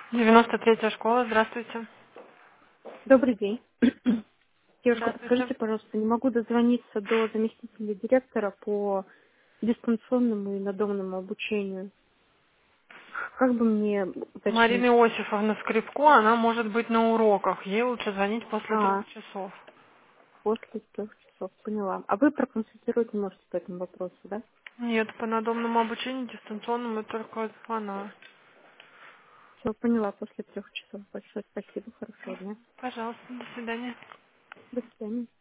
93-я школа, здравствуйте. Добрый день. Девушка, Здравствуйте. подскажите, пожалуйста, не могу дозвониться до заместителя директора по дистанционному и надомному обучению. Как бы мне уточнить? Марина Иосифовна Скрипко, она может быть на уроках. Ей лучше звонить после А, 3 часов. после 3 часов, поняла. А вы проконсультировать не можете по этому вопросу, да? Нет, по надомному обучению дистанционному только она. Все, поняла, после 3 часов. Большое спасибо, хорошего дня. Пожалуйста, до свидания. До свидания.